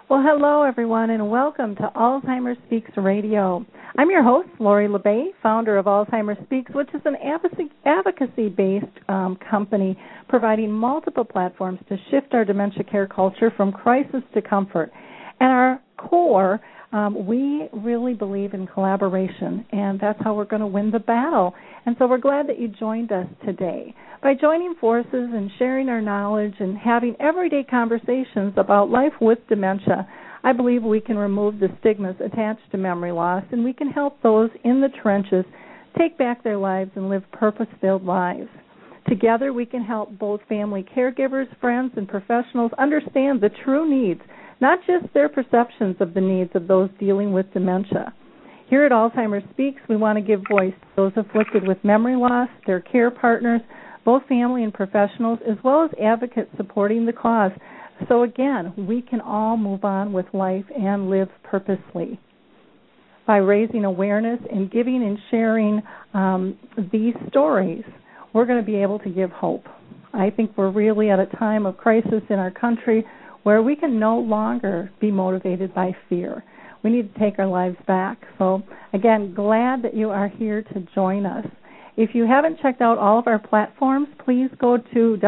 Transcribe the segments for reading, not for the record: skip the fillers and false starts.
Well, hello, everyone, and welcome to Alzheimer's Speaks Radio. I'm your host, Lori La Bey, founder of Alzheimer's Speaks, which is an advocacy-based company providing multiple platforms to shift our dementia care culture from crisis to comfort. And our core, we really believe in collaboration, and that's how we're going to win the battle. And so we're glad that you joined us today. By joining forces and sharing our knowledge and having everyday conversations about life with dementia, I believe we can remove the stigmas attached to memory loss, and we can help those in the trenches take back their lives and live purpose-filled lives. Together, we can help both family caregivers, friends, and professionals understand the true needs, not just their perceptions of the needs of those dealing with dementia. Here at Alzheimer's Speaks, we want to give voice to those afflicted with memory loss, their care partners, both family and professionals, as well as advocates supporting the cause. So again, we can all move on with life and live purposely. By raising awareness and giving and sharing these stories, we're going to be able to give hope. I think we're really at a time of crisis in our country where we can no longer be motivated by fear. We need to take our lives back. So again, glad that you are here to join us. If you haven't checked out all of our platforms, please go to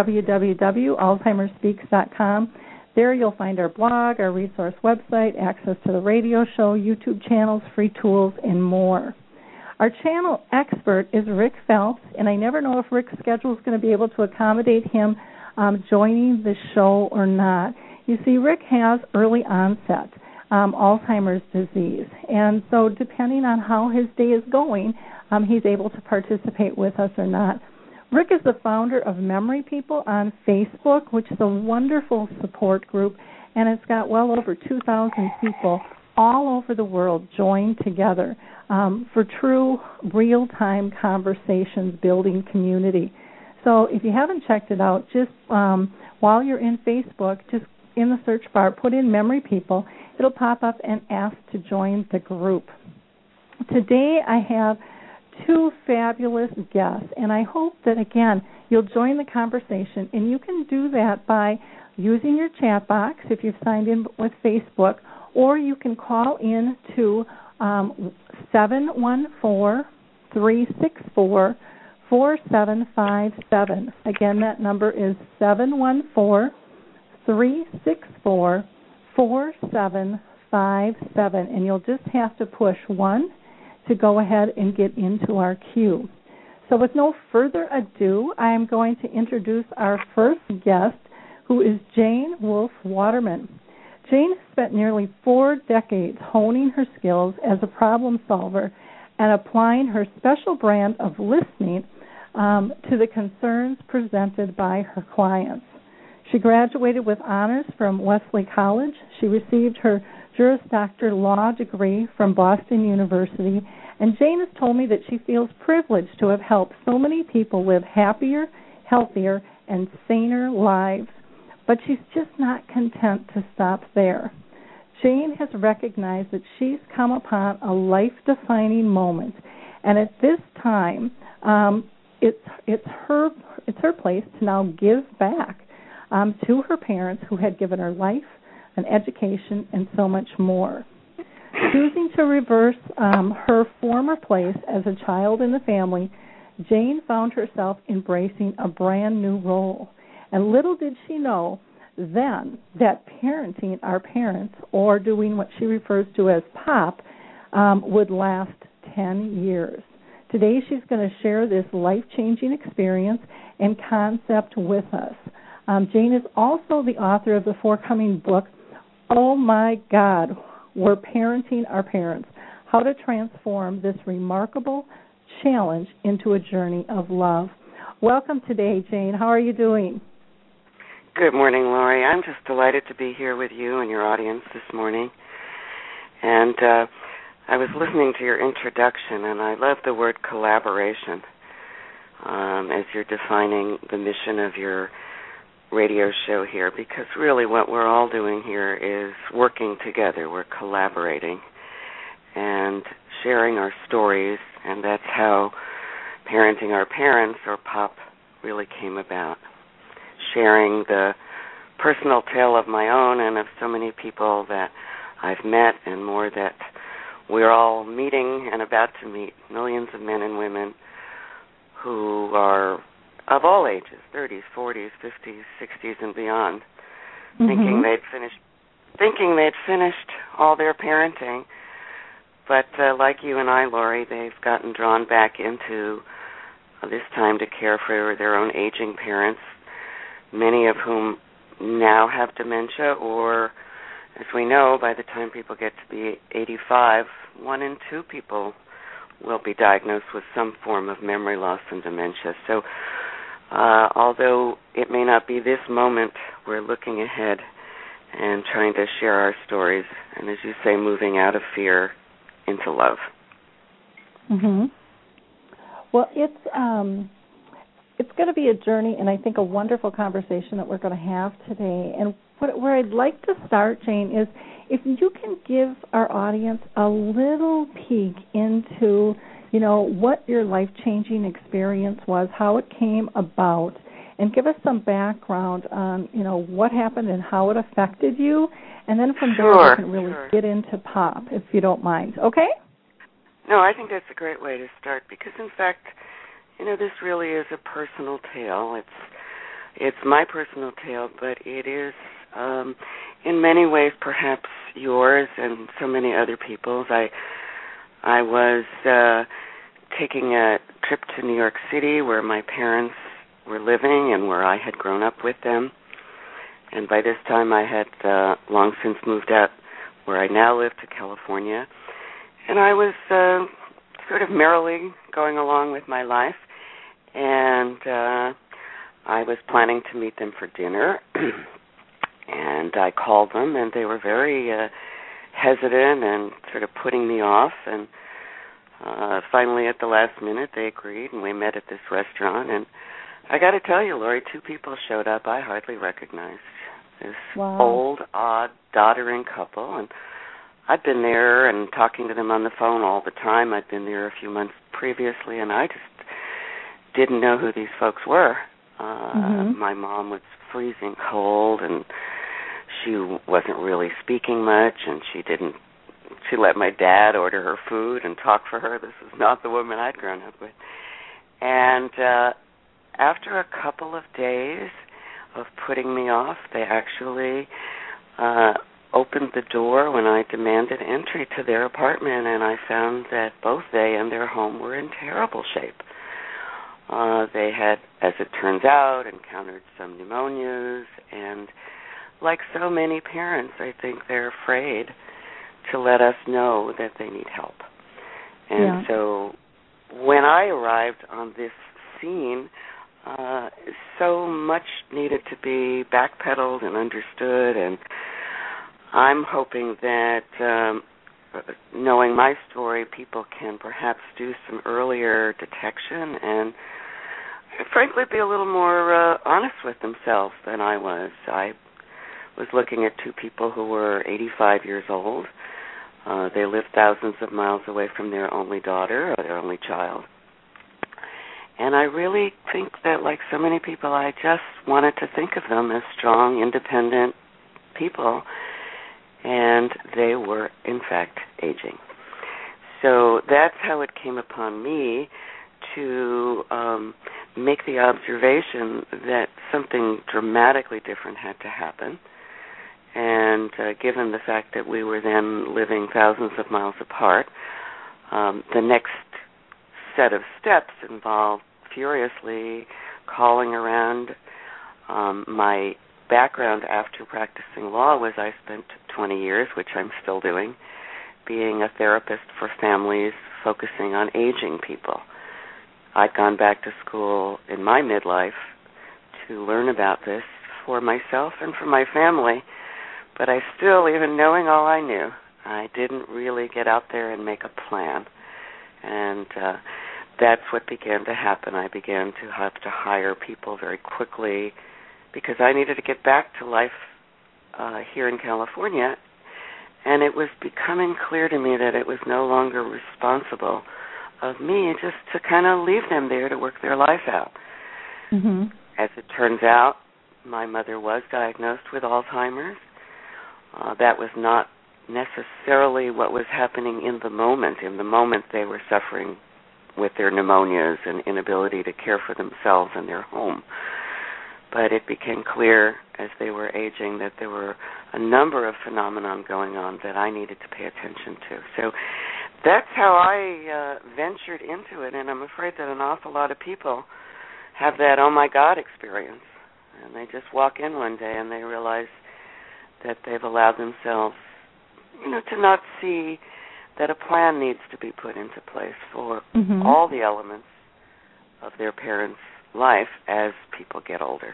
www.alzheimersspeaks.com. There you'll find our blog, our resource website, access to the radio show, YouTube channels, free tools, and more. Our channel expert is Rick Phelps, and I never know if Rick's schedule is going to be able to accommodate him joining the show or not. You see, Rick has early onset Alzheimer's disease, and so depending on how his day is going, he's able to participate with us or not. Rick is the founder of Memory People on Facebook, which is a wonderful support group, and it's got well over 2,000 people all over the world joined together for true real-time conversations, building community. So if you haven't checked it out, just while you're in Facebook, just in the search bar, put in Memory People. It'll pop up and ask to join the group. Today I have two fabulous guests, and I hope that, again, you'll join the conversation, and you can do that by using your chat box if you've signed in with Facebook, or you can call in to 714-364-4757. Again, that number is 714-364-4757, and you'll just have to push 1 to go ahead and get into our queue. So with no further ado, I am going to introduce our first guest, who is Jane Wolfe Waterman. Jane has spent nearly 4 decades honing her skills as a problem solver and applying her special brand of listening to the concerns presented by her clients. She graduated with honors from Wesley College. She received her Juris Doctor Law degree from Boston University, and Jane has told me that she feels privileged to have helped so many people live happier, healthier, and saner lives. But she's just not content to stop there. Jane has recognized that she's come upon a life-defining moment, and at this time, it's her place to now give back to her parents who had given her life, an education, and so much more. Choosing to reverse her former place as a child in the family, Jane found herself embracing a brand new role. And little did she know then that parenting our parents, or doing what she refers to as POP, would last 10 years. Today she's going to share this life-changing experience and concept with us. Jane is also the author of the forthcoming book, Oh My God, We're Parenting Our Parents, How to Transform This Remarkable Challenge into a Journey of Love. Welcome today, Jane. How are you doing? Good morning, Lori. I'm just delighted to be here with you and your audience this morning. And I was listening to your introduction, and I love the word collaboration as you're defining the mission of your radio show here, because really what we're all doing here is working together. We're collaborating and sharing our stories, and that's how Parenting Our Parents, or POP, really came about. Sharing the personal tale of my own and of so many people that I've met and more that we're all meeting and about to meet, millions of men and women who are of all ages, 30s, 40s, 50s, 60s, and beyond, thinking they'd finished all their parenting. But like you and I, Lori, they've gotten drawn back into this time to care for their own aging parents, many of whom now have dementia, or, as we know, by the time people get to be 85, 1 in 2 people will be diagnosed with some form of memory loss and dementia. So although it may not be this moment, we're looking ahead and trying to share our stories, and as you say, moving out of fear into love. Mm-hmm. Well, it's going to be a journey, and I think a wonderful conversation that we're going to have today. And where I'd like to start, Jane, is if you can give our audience a little peek into, what your life-changing experience was, how it came about, and give us some background on, what happened and how it affected you. And then from there we can really get into pop, if you don't mind. Okay? No, I think that's a great way to start because, in fact, this really is a personal tale. It's my personal tale, but it is in many ways perhaps yours and so many other people's. I was taking a trip to New York City where my parents were living and where I had grown up with them. And by this time I had long since moved out where I now live to California. And I was sort of merrily going along with my life. And I was planning to meet them for dinner. And I called them, and they were very hesitant and sort of putting me off. And finally, at the last minute, they agreed, and we met at this restaurant. And I got to tell you, Lori, 2 people showed up I hardly recognized. This old, odd, doddering couple. And I'd been there and talking to them on the phone all the time. I'd been there a few months previously, and I just didn't know who these folks were. My mom was freezing cold, and she wasn't really speaking much, and she let my dad order her food and talk for her. This is not the woman I'd grown up with. And after a couple of days of putting me off, they actually opened the door when I demanded entry to their apartment, and I found that both they and their home were in terrible shape. They had, as it turns out, encountered some pneumonias, and like so many parents, I think they're afraid to let us know that they need help. And so when I arrived on this scene, so much needed to be backpedaled and understood, and I'm hoping that knowing my story, people can perhaps do some earlier detection and frankly be a little more honest with themselves than I was. I was looking at 2 people who were 85 years old. They lived thousands of miles away from their only daughter, or their only child. And I really think that, like so many people, I just wanted to think of them as strong, independent people, and they were, in fact, aging. So that's how it came upon me to make the observation that something dramatically different had to happen. And given the fact that we were then living thousands of miles apart, the next set of steps involved furiously calling around. My background after practicing law was I spent 20 years, which I'm still doing, being a therapist for families focusing on aging people. I'd gone back to school in my midlife to learn about this for myself and for my family, but I still, even knowing all I knew, I didn't really get out there and make a plan. And that's what began to happen. I began to have to hire people very quickly because I needed to get back to life here in California, and it was becoming clear to me that it was no longer responsible of me just to kind of leave them there to work their life out. Mm-hmm. As it turns out, my mother was diagnosed with Alzheimer's. That was not necessarily what was happening in the moment. In the moment, they were suffering with their pneumonias and inability to care for themselves in their home. But it became clear as they were aging that there were a number of phenomena going on that I needed to pay attention to. So that's how I ventured into it, and I'm afraid that an awful lot of people have that oh my God experience. And they just walk in one day and they realize that they've allowed themselves, to not see that a plan needs to be put into place for all the elements of their parents' life as people get older.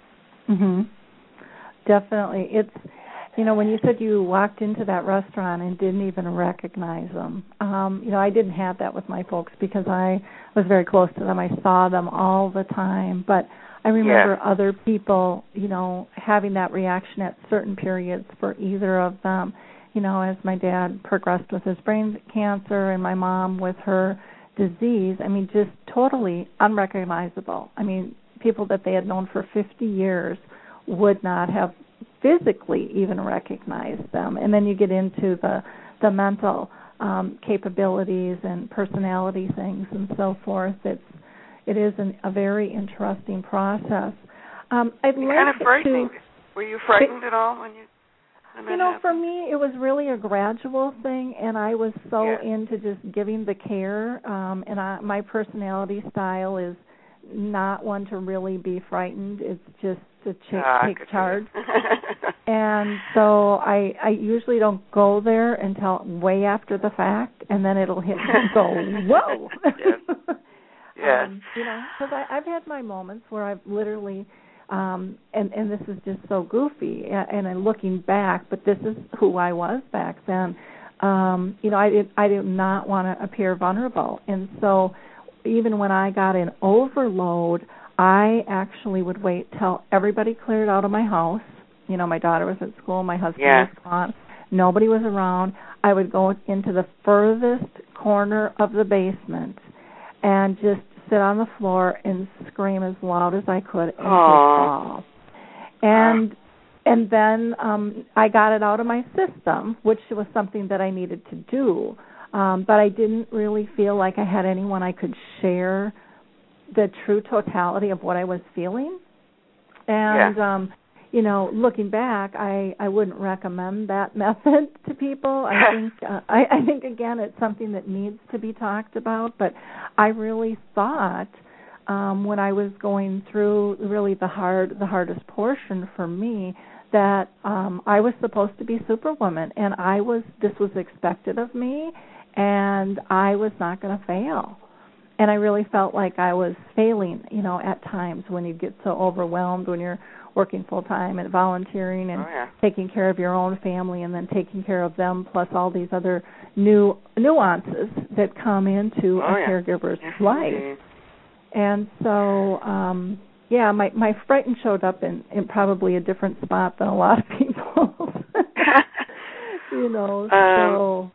Definitely. It's, when you said you walked into that restaurant and didn't even recognize them, I didn't have that with my folks because I was very close to them. I saw them all the time. But I remember other people, having that reaction at certain periods for either of them. As my dad progressed with his brain cancer and my mom with her disease, just totally unrecognizable. People that they had known for 50 years would not have physically even recognized them. And then you get into the mental capabilities and personality things and so forth. It is a very interesting process. I'd like kind of frightening. Were you frightened at all when you? For me, it was really a gradual thing, and I was so into just giving the care. My personality style is not one to really be frightened. It's just to take charge. And so I usually don't go there until way after the fact, and then it'll hit me and go, whoa. Because I've had my moments where I've literally, and this is just so goofy, and I'm looking back, but this is who I was back then. I did not want to appear vulnerable, and so even when I got in overload, I actually would wait till everybody cleared out of my house. My daughter was at school, my husband was gone, nobody was around. I would go into the furthest corner of the basement and just sit on the floor and scream as loud as I could and just bawl. And then I got it out of my system, which was something that I needed to do. But I didn't really feel like I had anyone I could share the true totality of what I was feeling. And, looking back, I wouldn't recommend that method to people. I think, again, it's something that needs to be talked about. But I really thought when I was going through really the hardest portion for me, that I was supposed to be Superwoman, and this was expected of me, and I was not going to fail. And I really felt like I was failing, at times when you get so overwhelmed when you're working full-time and volunteering and taking care of your own family and then taking care of them, plus all these other nuances that come into a caregiver's life. And so, my frighten showed up in probably a different spot than a lot of people. So.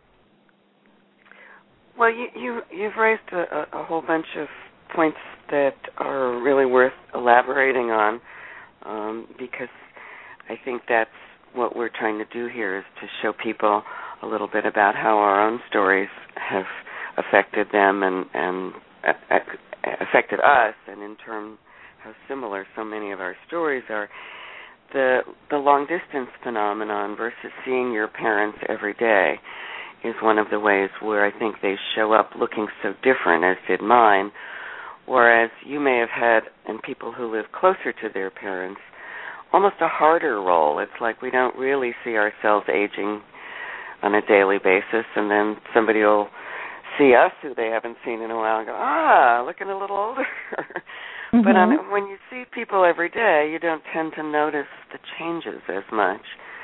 Well, you've raised a whole bunch of points that are really worth elaborating on, because I think that's what we're trying to do here, is to show people a little bit about how our own stories have affected them and affected us, and in turn how similar so many of our stories are. The long-distance phenomenon versus seeing your parents every day is one of the ways where I think they show up looking so different, as did mine, whereas you may have had, and people who live closer to their parents, almost a harder role. It's like we don't really see ourselves aging on a daily basis, and then somebody will see us who they haven't seen in a while and go, looking a little older. But when you see people every day, you don't tend to notice the changes as much.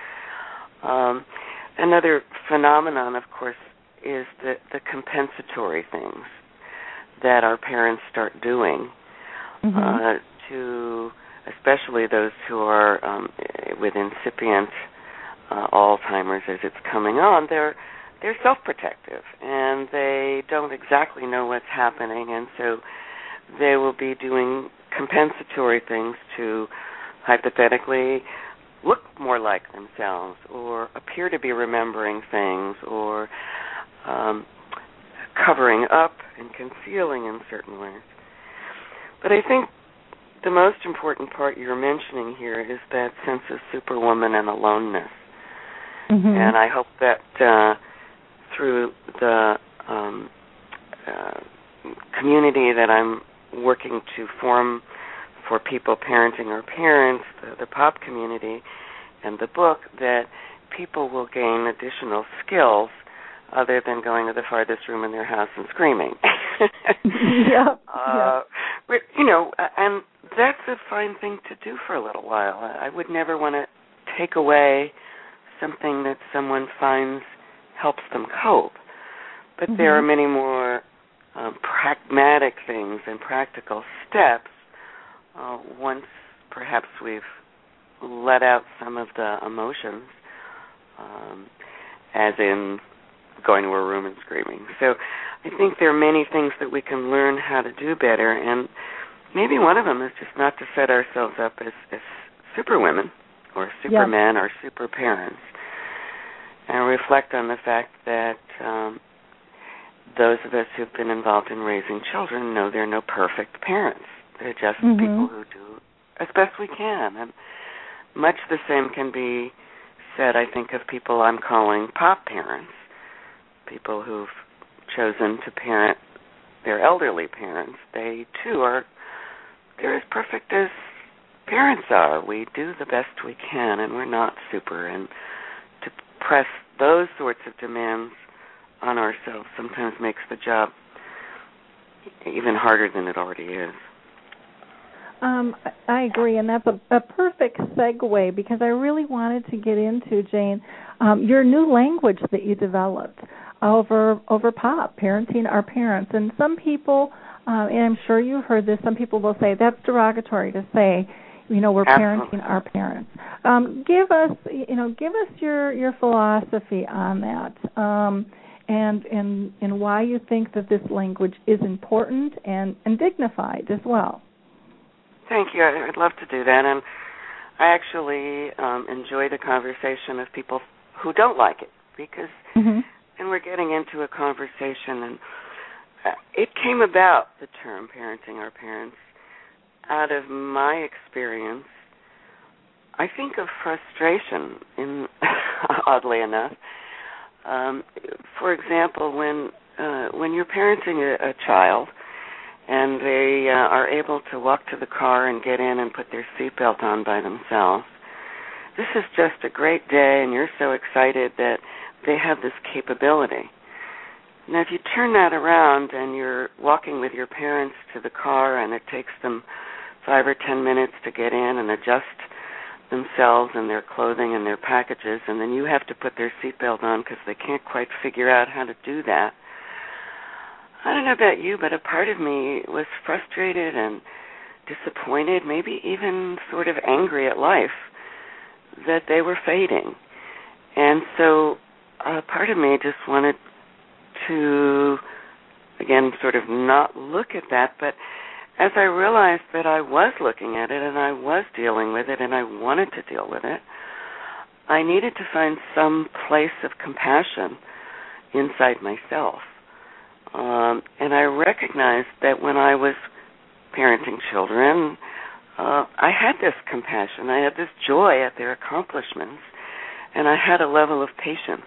Another phenomenon, of course, is the compensatory things that our parents start doing to, especially those who are with incipient Alzheimer's as it's coming on. They're self-protective, and they don't exactly know what's happening, and so they will be doing compensatory things to hypothetically look more like themselves or appear to be remembering things or covering up and concealing in certain ways. But I think the most important part you're mentioning here is that sense of superwoman and aloneness. Mm-hmm. And I hope that through the community that I'm working to form for people parenting our parents, the POP community, and the book, that people will gain additional skills other than going to the farthest room in their house and screaming. You know, and that's a fine thing to do for a little while. I would never want to take away something that someone finds helps them cope. But there are many more pragmatic things and practical steps once perhaps we've let out some of the emotions, as in going to a room and screaming. So I think there are many things that we can learn how to do better, and maybe one of them is just not to set ourselves up as superwomen or supermen or super parents, and reflect on the fact that those of us who've been involved in raising children know there are no perfect parents. They're just people who do as best we can. And much the same can be said, I think, of people I'm calling POP parents, people who've chosen to parent their elderly parents. They, too, they're as perfect as parents are. We do the best we can, and we're not super. And to press those sorts of demands on ourselves sometimes makes the job even harder than it already is. I agree, and that's a perfect segue, because I really wanted to get into, Jane, your new language that you developed over POP, parenting our parents. And some people, and I'm sure you heard this, some people will say that's derogatory to say, you know, we're parenting our parents. Give us your philosophy on that, and why you think that this language is important and dignified as well. Thank you. I'd love to do that. And I actually enjoy the conversation of people who don't like it, because and we're getting into a conversation, and it came about, the term parenting our parents, out of my experience, I think, of frustration, oddly enough. For example, when you're parenting a child, and they are able to walk to the car and get in and put their seatbelt on by themselves, this is just a great day, and you're so excited that they have this capability. Now, if you turn that around and you're walking with your parents to the car, and it takes them 5 or 10 minutes to get in and adjust themselves and their clothing and their packages, and then you have to put their seatbelt on because they can't quite figure out how to do that, I don't know about you, but a part of me was frustrated and disappointed, maybe even sort of angry at life that they were fading. And so a part of me just wanted to, again, sort of not look at that, but as I realized that I was looking at it and I was dealing with it and I wanted to deal with it, I needed to find some place of compassion inside myself. And I recognized that when I was parenting children, I had this compassion. I had this joy at their accomplishments, and I had a level of patience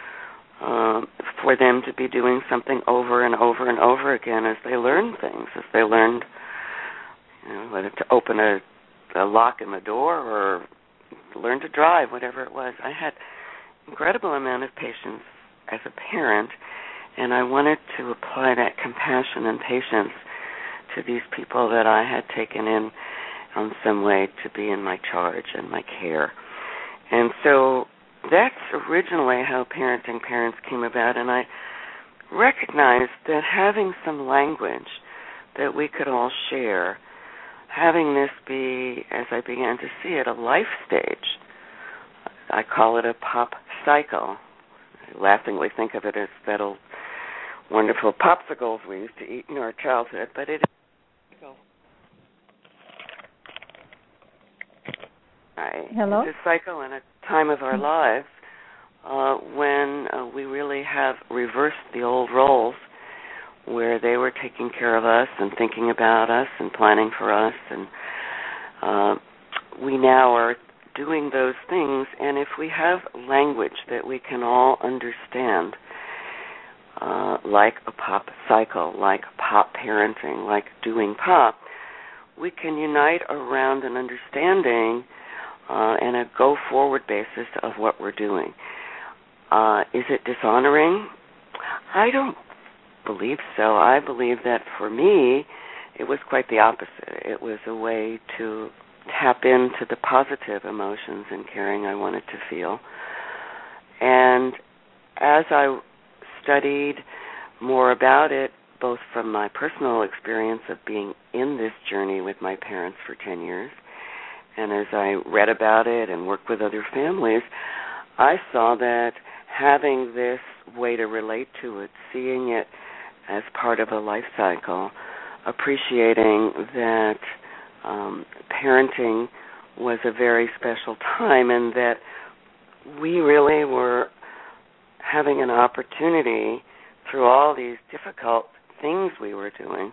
for them to be doing something over and over and over again as they learned things, as they learned, whether to open a lock in the door or learn to drive, whatever it was. I had incredible amount of patience as a parent, and I wanted to apply that compassion and patience to these people that I had taken in on some way to be in my charge and my care. And so that's originally how Parenting Parents came about, and I recognized that having some language that we could all share, having this be, as I began to see it, a life stage. I call it a POP cycle. I laughingly think of it as that old wonderful popsicles we used to eat in our childhood, but it is Hello? It's a cycle and a time of our lives when we really have reversed the old roles where they were taking care of us and thinking about us and planning for us, and we now are doing those things. And if we have language that we can all understand, like a pop cycle, like pop parenting, like doing pop, we can unite around an understanding and a go-forward basis of what we're doing. Is it dishonoring? I don't believe so. I believe that for me, it was quite the opposite. It was a way to tap into the positive emotions and caring I wanted to feel. And as I studied more about it, both from my personal experience of being in this journey with my parents for 10 years, and as I read about it and worked with other families, I saw that having this way to relate to it, seeing it as part of a life cycle, appreciating that parenting was a very special time and that we really were having an opportunity through all these difficult things we were doing.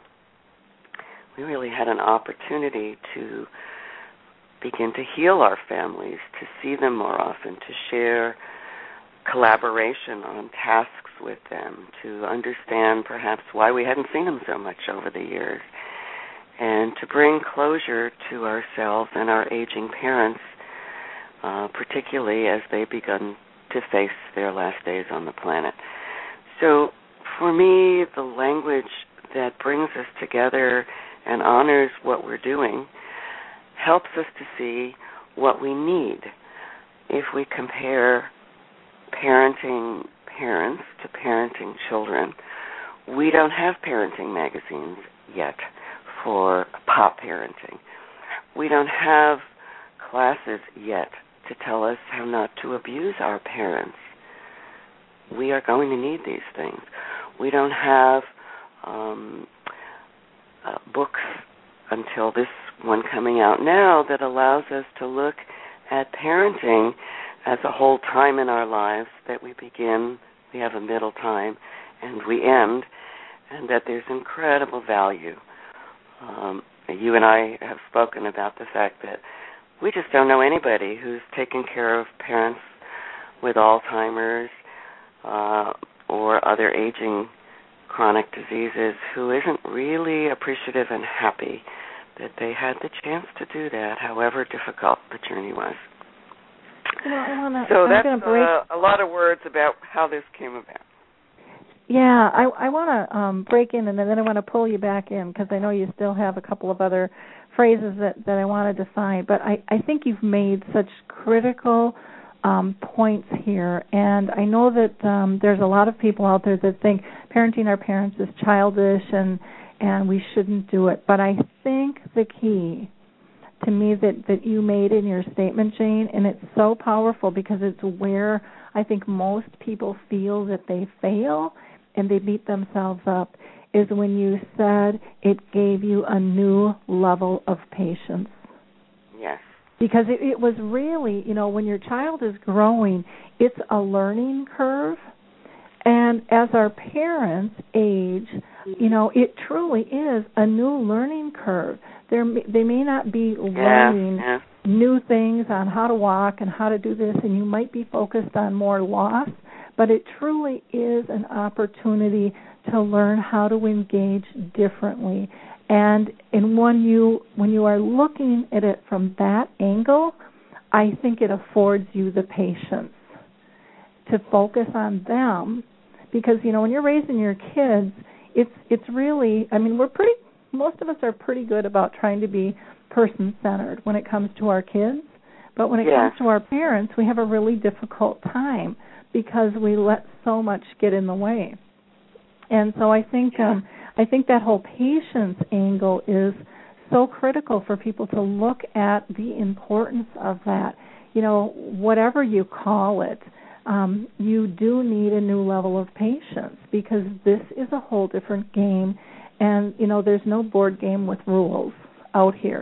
We really had an opportunity to begin to heal our families, to see them more often, to share collaboration on tasks with them, to understand perhaps why we hadn't seen them so much over the years, and to bring closure to ourselves and our aging parents, particularly as they begun to face their last days on the planet. So for me, the language that brings us together and honors what we're doing helps us to see what we need. If we compare parenting parents to parenting children, we don't have parenting magazines yet for pop parenting. We don't have classes yet to tell us how not to abuse our parents. We are going to need these things. We don't have books until this one coming out now that allows us to look at parenting as a whole time in our lives, that we begin, we have a middle time, and we end, and that there's incredible value. You and I have spoken about the fact that we just don't know anybody who's taken care of parents with Alzheimer's or other aging chronic diseases who isn't really appreciative and happy that they had the chance to do that, however difficult the journey was. So that's a lot of words about how this came about. Yeah, I want to break in, and then I want to pull you back in, because I know you still have a couple of other phrases that I want to decide. But I think you've made such critical points here, and I know that there's a lot of people out there that think parenting our parents is childish and we shouldn't do it. But I think the key to me that you made in your statement, Jane, and it's so powerful because it's where I think most people feel that they fail and they beat themselves up, is when you said it gave you a new level of patience. Yes. Because it was really, when your child is growing, it's a learning curve. And as our parents age, it truly is a new learning curve. They may not be learning new things on how to walk and how to do this, and you might be focused on more loss, but it truly is an opportunity to learn how to engage differently. And when you are looking at it from that angle, I think it affords you the patience to focus on them, because when you're raising your kids, it's really, most of us are pretty good about trying to be person-centered when it comes to our kids, but when it comes to our parents, we have a really difficult time because we let so much get in the way. And so I think that whole patience angle is so critical for people to look at the importance of that. Whatever you call it, you do need a new level of patience, because this is a whole different game, and there's no board game with rules out here.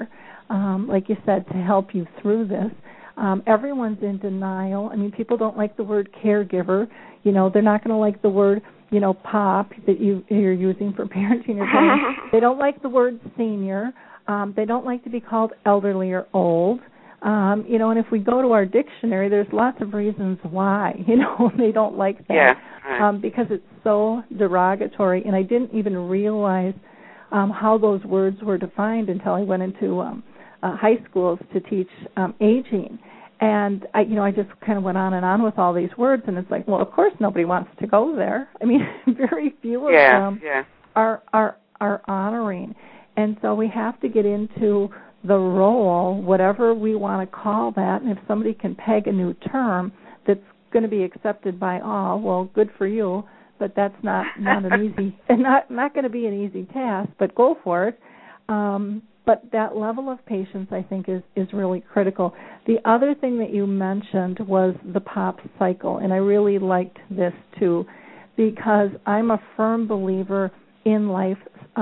like you said, to help you through this. Everyone's in denial. I mean, people don't like the word caregiver. They're not going to like the word, pop that you're using for parenting your parents. They don't like the word senior. They don't like to be called elderly or old. And if we go to our dictionary, there's lots of reasons why, they don't like that. Yeah, right. Because it's so derogatory. And I didn't even realize how those words were defined until I went into high schools to teach aging. And I just kind of went on and on with all these words, and it's like, well, of course nobody wants to go there. I mean, very few of them are honoring. And so we have to get into the role, whatever we want to call that, and if somebody can peg a new term that's going to be accepted by all, well, good for you, but that's not an easy, and not going to be an easy task, but go for it. But that level of patience, I think, is really critical. The other thing that you mentioned was the POP cycle, and I really liked this, too, because I'm a firm believer in life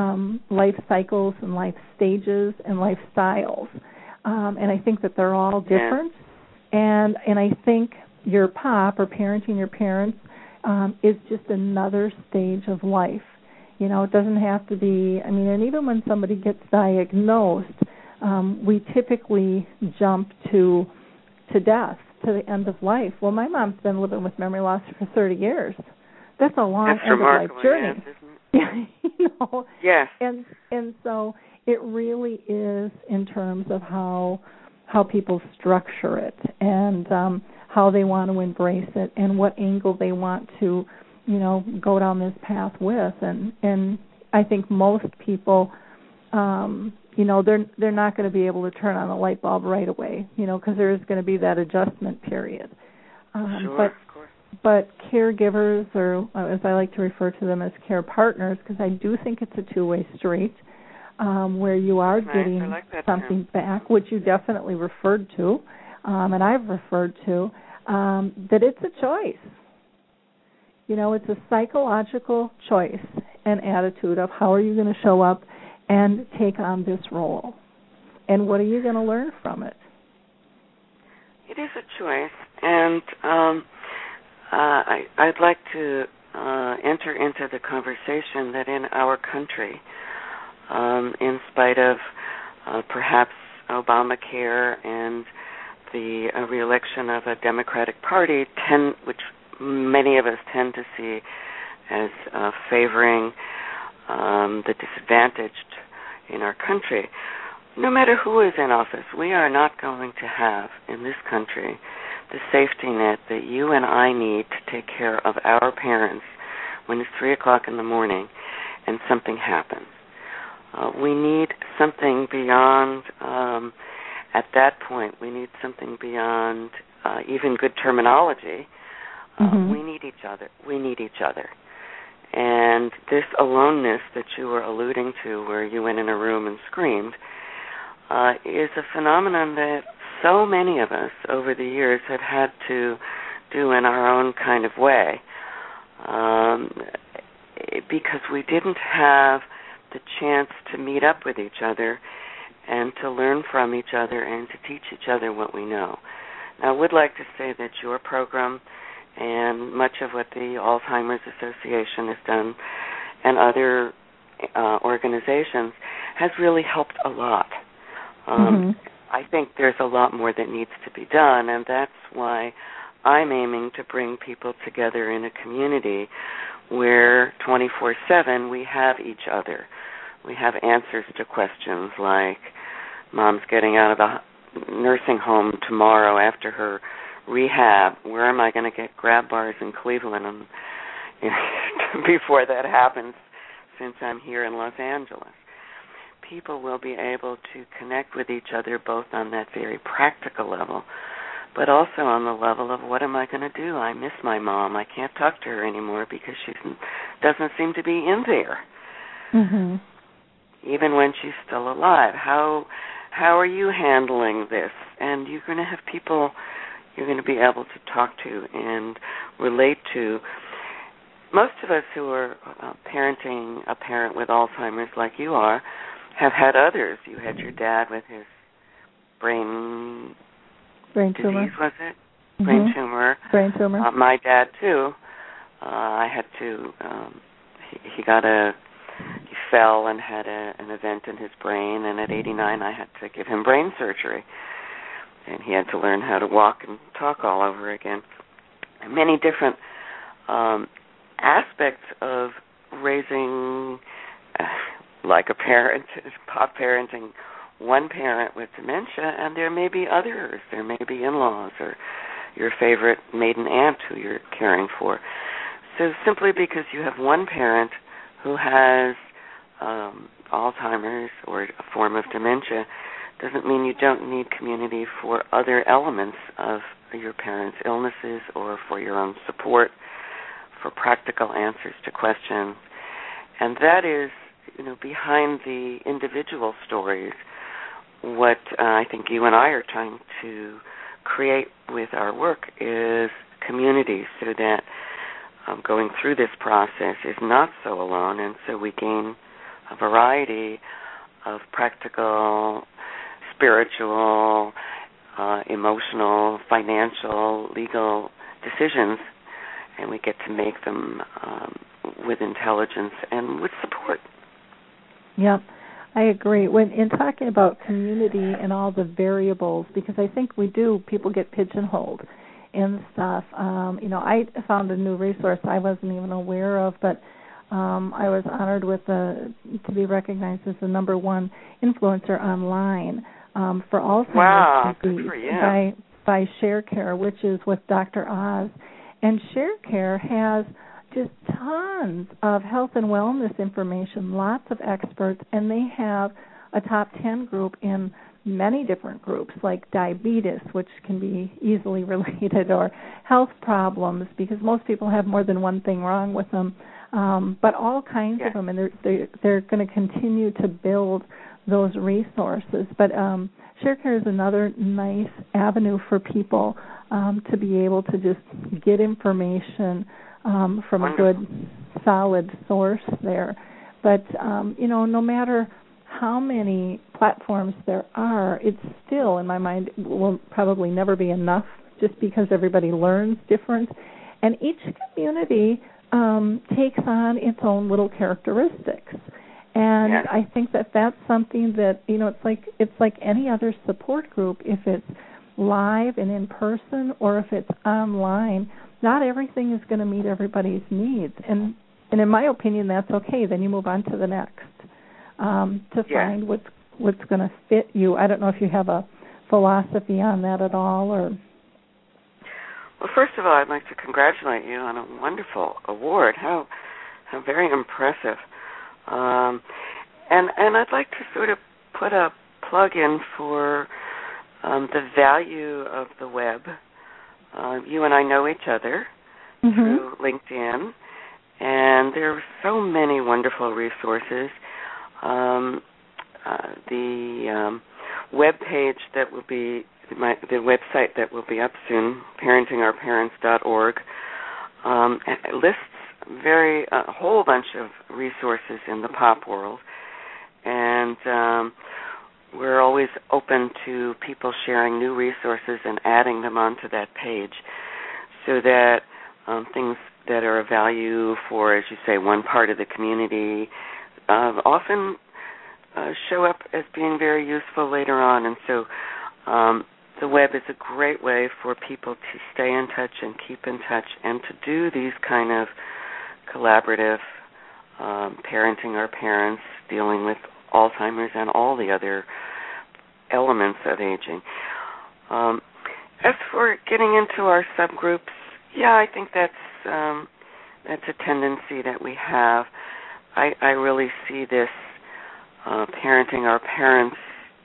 cycles and life stages and lifestyles. And I think that they're all different. Yeah. And I think your POP, or parenting your parents, is just another stage of life. It doesn't have to be, and even when somebody gets diagnosed, we typically jump to death, to the end of life. Well, my mom's been living with memory loss for 30 years. That's a long end-of-life journey. Yes, isn't it? Yes. And so it really is in terms of how people structure it and how they want to embrace it and what angle they want to go down this path with, and I think most people, they're not going to be able to turn on a light bulb right away, because there is going to be that adjustment period. Sure, of course. But caregivers, or as I like to refer to them as care partners, because I do think it's a two-way street, where you are getting something back, which you definitely referred to, and I've referred to, that it's a choice. It's a psychological choice and attitude of how are you going to show up and take on this role, and what are you going to learn from it? It is a choice, and I'd like to enter into the conversation that in our country, in spite of perhaps Obamacare and the reelection of a Democratic Party, which many of us tend to see as favoring the disadvantaged in our country. No matter who is in office, we are not going to have in this country the safety net that you and I need to take care of our parents when it's 3 o'clock in the morning and something happens. We need something beyond, at that point, we need something beyond even good terminology. We need each other. We need each other. And this aloneness that you were alluding to, where you went in a room and screamed, is a phenomenon that so many of us over the years have had to do in our own kind of way, because we didn't have the chance to meet up with each other and to learn from each other and to teach each other what we know. Now, I would like to say that your program and much of what the Alzheimer's Association has done and other organizations has really helped a lot. I think there's a lot more that needs to be done, and that's why I'm aiming to bring people together in a community where 24/7 we have each other. We have answers to questions like, Mom's getting out of the nursing home tomorrow after her rehab. Where am I going to get grab bars in Cleveland and before that happens, since I'm here in Los Angeles? People will be able to connect with each other both on that very practical level, but also on the level of what am I going to do? I miss my mom. I can't talk to her anymore because she doesn't seem to be in there. Even when she's still alive. How are you handling this? And you're going to have people you're going to be able to talk to and relate to. Most of us who are parenting a parent with Alzheimer's like you are have had others. You had your dad with his brain tumor. disease, was it? Mm-hmm. Brain tumor. Brain tumor. My dad too. I had to. He fell and had an event in his brain, and at 89, I had to give him brain surgery, and he had to learn how to walk and talk all over again. And many different aspects of raising, like a parent, pop parenting, one parent with dementia, and there may be others. There may be in-laws or your favorite maiden aunt who you're caring for. So simply because you have one parent who has Alzheimer's or a form of dementia doesn't mean you don't need community for other elements of your parents' illnesses or for your own support, for practical answers to questions. And that is, behind the individual stories, what I think you and I are trying to create with our work is community, so that going through this process is not so alone, and so we gain a variety of practical, spiritual, emotional, financial, legal decisions, and we get to make them with intelligence and with support. Yep, I agree. In talking about community and all the variables, because I think people get pigeonholed and stuff. I found a new resource I wasn't even aware of, but I was honored to be recognized as the #1 influencer online for Alzheimer's disease by ShareCare, which is with Dr. Oz. And ShareCare has just tons of health and wellness information, lots of experts, and they have a top 10 group in many different groups, like diabetes, which can be easily related, or health problems, because most people have more than one thing wrong with them, but all kinds of them, and they're going to continue to build those resources. But ShareCare is another nice avenue for people to be able to just get information from a good, solid source there. But, no matter how many platforms there are, it's still, in my mind, will probably never be enough, just because everybody learns different. And each community takes on its own little characteristics. And I think that's something that, it's like any other support group. If it's live and in person, or if it's online, not everything is going to meet everybody's needs. And in my opinion, that's okay. Then you move on to the next. To find what's going to fit you. I don't know if you have a philosophy on that at all, or. Well, first of all, I'd like to congratulate you on a wonderful award. How very impressive. And I'd like to sort of put a plug in for the value of the web. You and I know each other through LinkedIn, and there are so many wonderful resources. The web page that will be the website that will be up soon, parentingourparents.org, lists a whole bunch of resources in the pop world, and we're always open to people sharing new resources and adding them onto that page, so that things that are of value for, as you say, one part of the community often show up as being very useful later on. And so the web is a great way for people to stay in touch and keep in touch, and to do these kind of collaborative parenting our parents, dealing with Alzheimer's and all the other elements of aging. As for getting into our subgroups, I think that's a tendency that we have. I really see this parenting our parents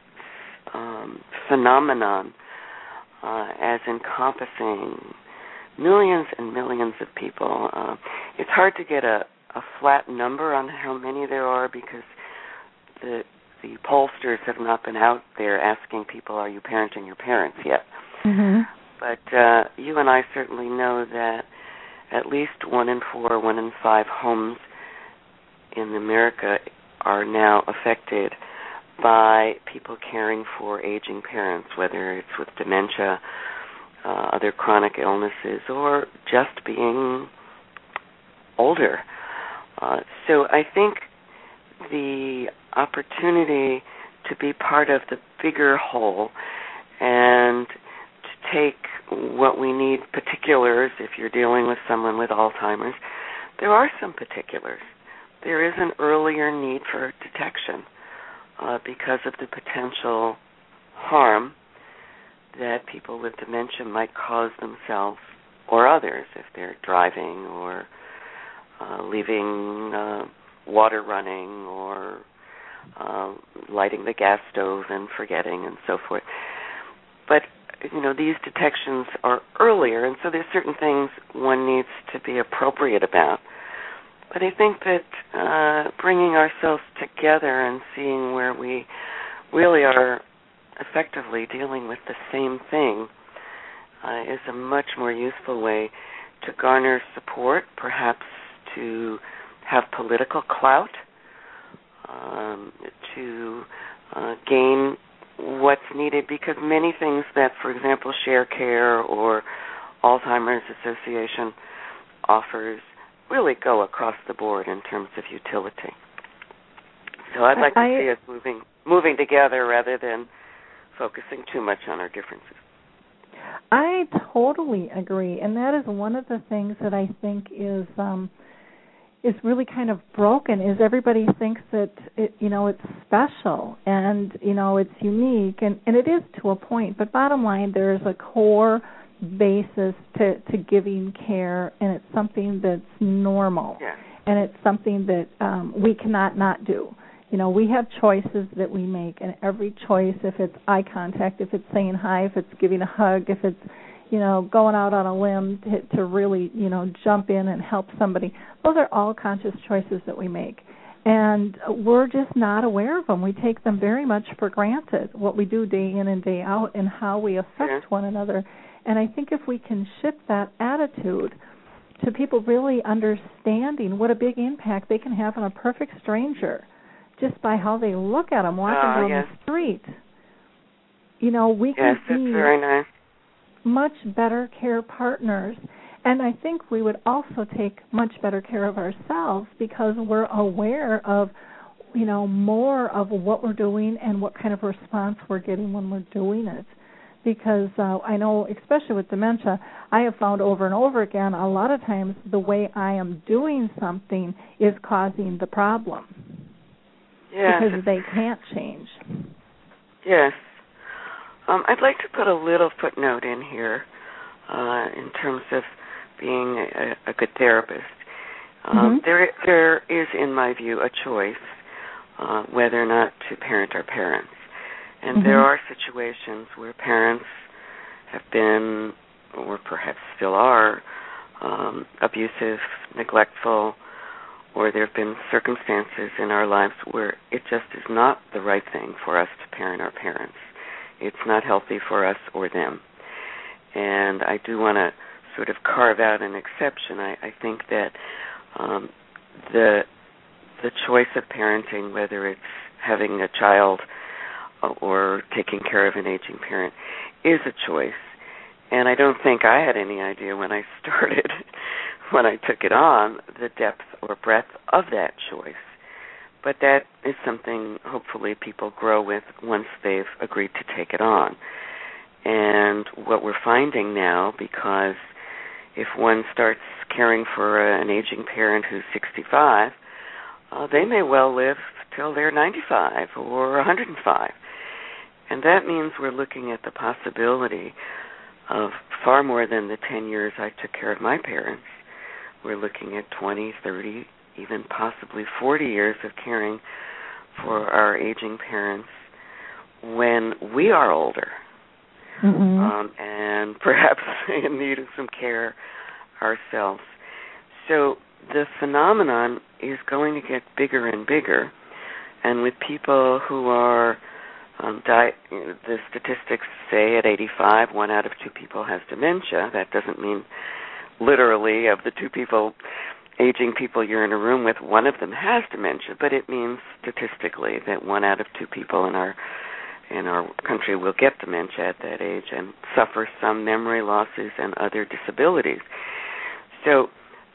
phenomenon as encompassing millions and millions of people. It's hard to get a flat number on how many there are, because the pollsters have not been out there asking people, are you parenting your parents yet? Mm-hmm. But you and I certainly know that at least 1 in 4, 1 in 5 homes in America are now affected by people caring for aging parents, whether it's with dementia, other chronic illnesses, or just being older. So I think the opportunity to be part of the bigger whole and to take what we need, particulars, if you're dealing with someone with Alzheimer's, there are some particulars. There is an earlier need for detection because of the potential harm that people with dementia might cause themselves or others if they're driving or leaving water running or lighting the gas stove and forgetting and so forth. But, these detections are earlier, and so there's certain things one needs to be appropriate about. But I think that bringing ourselves together and seeing where we really are effectively dealing with the same thing is a much more useful way to garner support, perhaps to have political clout, to gain what's needed, because many things that, for example, ShareCare or Alzheimer's Association offers really go across the board in terms of utility. So I'd like to see us moving together rather than focusing too much on our differences. I totally agree, and that is one of the things that I think is really kind of broken. Is everybody thinks that it's special and it's unique, and it is to a point. But bottom line, there is a core basis to giving care, and it's something that's normal, and it's something that we cannot not do. We have choices that we make, and every choice, if it's eye contact, if it's saying hi, if it's giving a hug, if it's, going out on a limb to really, jump in and help somebody, those are all conscious choices that we make. And we're just not aware of them. We take them very much for granted, what we do day in and day out and how we affect one another. And I think if we can shift that attitude to people really understanding what a big impact they can have on a perfect stranger, just by how they look at them walking down the street. We can be very nice. Much better care partners. And I think we would also take much better care of ourselves because we're aware of, more of what we're doing and what kind of response we're getting when we're doing it. Because I know, especially with dementia, I have found over and over again, a lot of times the way I am doing something is causing the problem. Yes. Because they can't change. Yes. I'd like to put a little footnote in here in terms of being a good therapist. There is, in my view, a choice whether or not to parent our parents. And there are situations where parents have been, or perhaps still are, abusive, neglectful, or there have been circumstances in our lives where it just is not the right thing for us to parent our parents. It's not healthy for us or them. And I do want to sort of carve out an exception. I think that the choice of parenting, whether it's having a child or taking care of an aging parent, is a choice. And I don't think I had any idea when I started, when I took it on, the depth or breadth of that choice. But that is something hopefully people grow with once they've agreed to take it on. And what we're finding now, because if one starts caring for an aging parent who's 65, they may well live till they're 95 or 105. And that means we're looking at the possibility of far more than the 10 years I took care of my parents. We're looking at 20, 30, even possibly 40 years of caring for our aging parents when we are older and perhaps in need of some care ourselves. So the phenomenon is going to get bigger and bigger, and with people who are, the statistics say at 85, 1 out of 2 people has dementia. That doesn't mean literally of the 2 people aging people you're in a room with, one of them has dementia, but it means statistically that 1 out of 2 people in our country will get dementia at that age and suffer some memory losses and other disabilities. So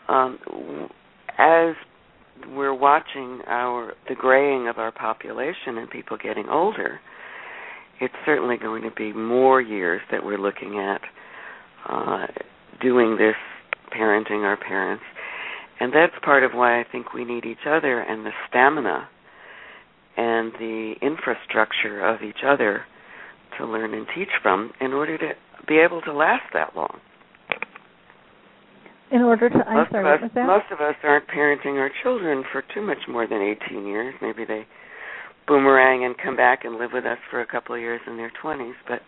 as we're watching the graying of our population and people getting older, it's certainly going to be more years that we're looking at doing this, parenting our parents. And that's part of why I think we need each other and the stamina and the infrastructure of each other to learn and teach from in order to be able to last that long. In order to, I'm sorry, what was that? Most of us aren't parenting our children for too much more than 18 years. Maybe they boomerang and come back and live with us for a couple of years in their 20s. But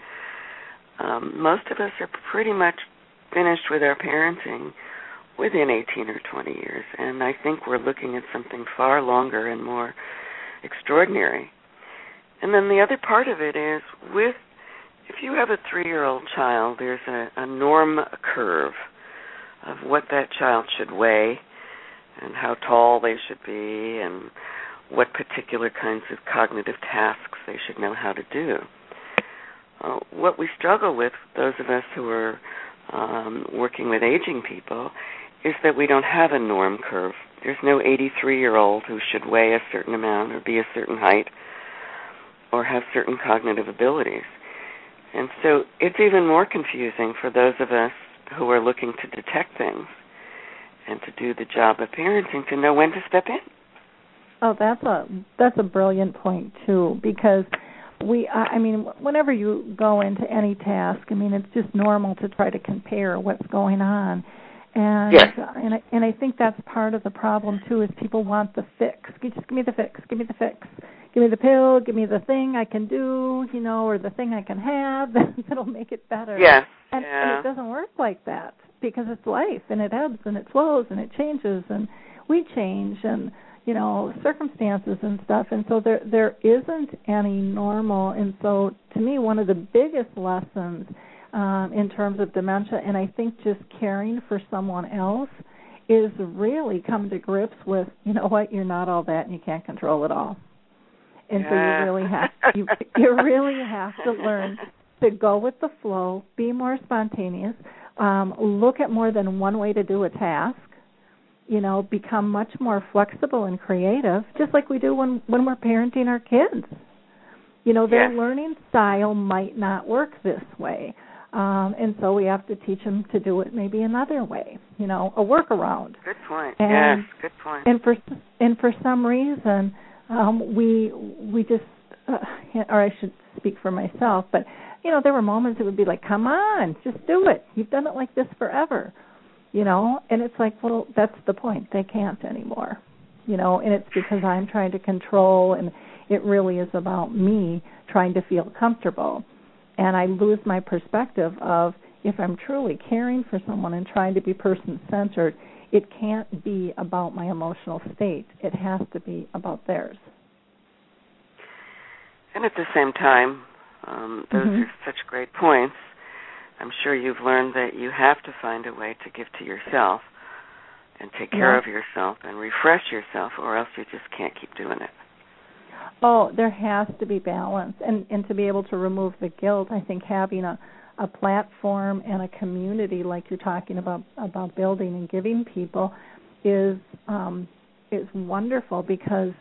most of us are pretty much finished with our parenting within 18 or 20 years. And I think we're looking at something far longer and more extraordinary. And then the other part of it is if you have a 3-year-old child, there's a norm curve of what that child should weigh and how tall they should be and what particular kinds of cognitive tasks they should know how to do. What we struggle with, those of us who are working with aging people, is that we don't have a norm curve. There's no 83-year-old who should weigh a certain amount or be a certain height or have certain cognitive abilities. And so it's even more confusing for those of us who are looking to detect things and to do the job of parenting to know when to step in. Oh, that's a brilliant point too, because whenever you go into any task, it's just normal to try to compare what's going on. And yes. and I think that's part of the problem too, is people want the fix. Just give me the fix, give me the fix. Give me the pill, give me the thing I can do, or the thing I can have that'll make it better. Yes. And it doesn't work like that, because it's life, and it ebbs and it flows and it changes, and we change, and circumstances and stuff, and so there isn't any normal. And so to me, one of the biggest lessons in terms of dementia, and I think just caring for someone else, is really come to grips with, you're not all that and you can't control it all. And so you really have to learn to go with the flow, be more spontaneous, look at more than one way to do a task, become much more flexible and creative, just like we do when we're parenting our kids. Their learning style might not work this way, and so we have to teach them to do it maybe another way, a workaround. Good point. And, yes, good point. And for some reason, we just, or I should speak for myself, but, there were moments it would be like, come on, just do it. You've done it like this forever, and it's like, well, that's the point. They can't anymore, and it's because I'm trying to control, and it really is about me trying to feel comfortable. And I lose my perspective of, if I'm truly caring for someone and trying to be person-centered, it can't be about my emotional state. It has to be about theirs. And at the same time, those are such great points. I'm sure you've learned that you have to find a way to give to yourself and take care of yourself and refresh yourself, or else you just can't keep doing it. Oh, there has to be balance. And to be able to remove the guilt, I think having a platform and a community like you're talking about building and giving people is wonderful, because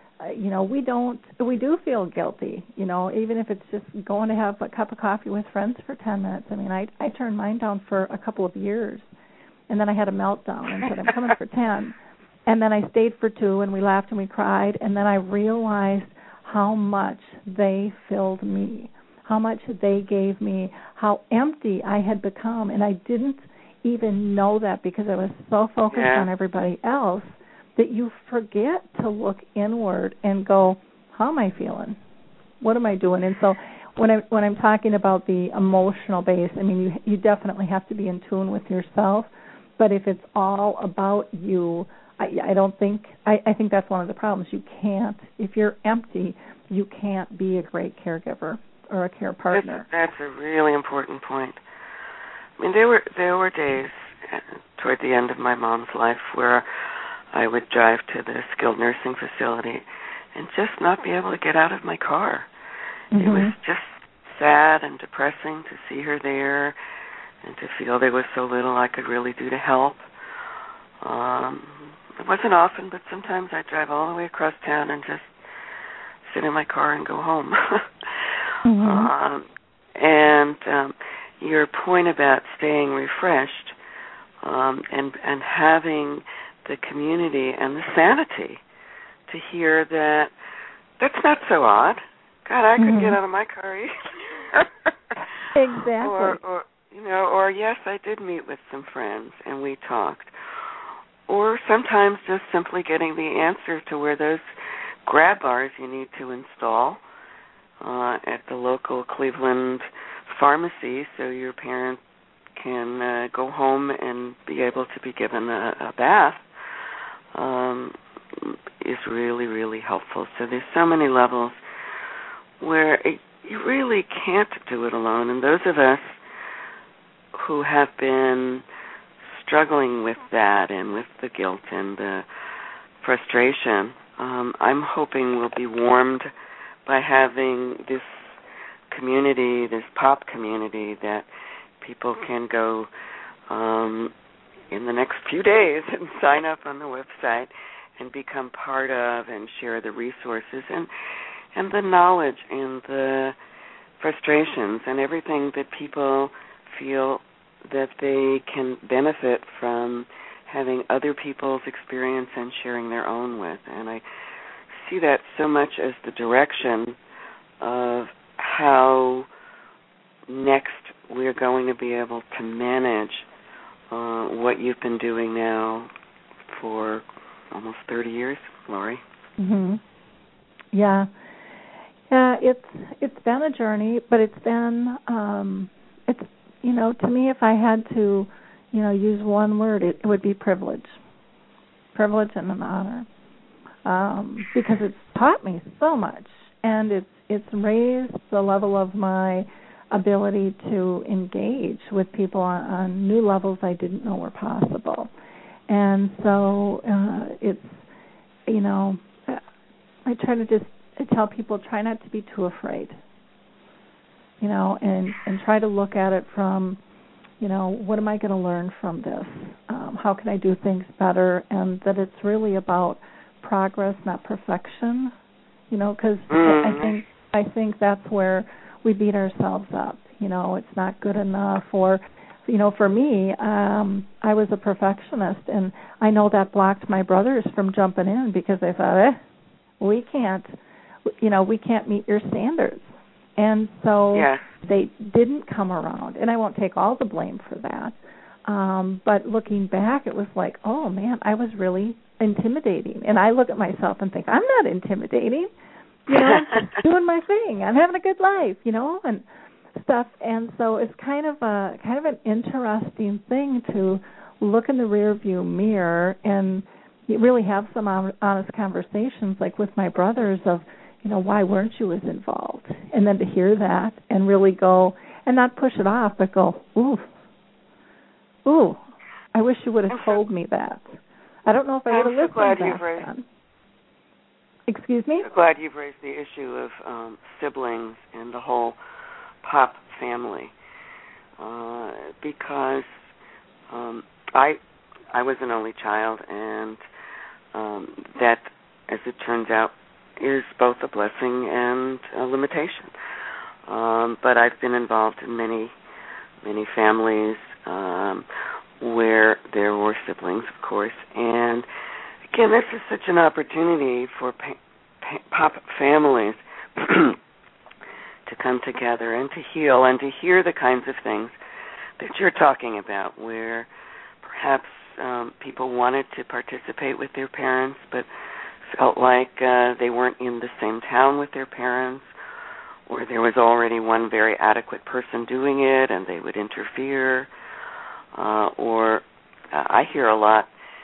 we do feel guilty, even if it's just going to have a cup of coffee with friends for 10 minutes. I turned mine down for a couple of years, and then I had a meltdown and said, I'm coming for 10. And then I stayed for 2, and we laughed and we cried, and then I realized how much they filled me, how much they gave me, how empty I had become, and I didn't even know that because I was so focused on everybody else that you forget to look inward and go, how am I feeling? What am I doing? And so when I'm talking about the emotional base, you definitely have to be in tune with yourself. But if it's all about you, I think that's one of the problems. You can't, if you're empty, you can't be a great caregiver or a care partner. That's a really important point. There were days toward the end of my mom's life, where I would drive to the skilled nursing facility and just not be able to get out of my car. It was just sad and depressing to see her there and to feel there was so little I could really do to help. It wasn't often, but sometimes I'd drive all the way across town and just sit in my car and go home. And your point about staying refreshed and having the community and the sanity to hear that that's not so odd. God, I couldn't get out of my car either. Exactly. Or yes, I did meet with some friends and we talked. Or sometimes just simply getting the answer to where those grab bars you need to install at the local Cleveland pharmacy so your parent can go home and be able to be given a bath is really, really helpful. So there's so many levels where you really can't do it alone. And those of us who have been struggling with that and with the guilt and the frustration, I'm hoping will be warmed by having this community, this POP community that people can go in the next few days and sign up on the website and become part of and share the resources and the knowledge and the frustrations and everything that people feel that they can benefit from having other people's experience and sharing their own with. And I see that so much as the direction of how next we're going to be able to manage what you've been doing now for almost 30 years, Lori. Yeah. It's been a journey, but it's been to me, if I had to use one word, it would be privilege and an honor, because it's taught me so much, and it's raised the level of my ability to engage with people on new levels I didn't know were possible. And so I try to just tell people, try not to be too afraid, and try to look at it from, what am I going to learn from this? How can I do things better? And that it's really about progress, not perfection, because I think that's where we beat ourselves up. It's not good enough, or, for me, I was a perfectionist, and I know that blocked my brothers from jumping in because they thought, we can't meet your standards. And so they didn't come around, and I won't take all the blame for that. But looking back, it was like, oh, man, I was really intimidating. And I look at myself and think, I'm not intimidating. I'm just doing my thing. I'm having a good life, and stuff. And so it's kind of an interesting thing to look in the rearview mirror and really have some honest conversations, like with my brothers, of, why weren't you as involved? And then to hear that and really go, and not push it off, but go, ooh, I wish you would have told me that. I don't know if I would have listened back then. Excuse me? I'm glad you've raised the issue of siblings and the whole POP family, because I was an only child, and that, as it turns out, is both a blessing and a limitation. But I've been involved in many, many families where there were siblings, of course. And again, this is such an opportunity for POP families to come together and to heal and to hear the kinds of things that you're talking about, where perhaps people wanted to participate with their parents but felt like they weren't in the same town with their parents, or there was already one very adequate person doing it and they would interfere, or I hear a lot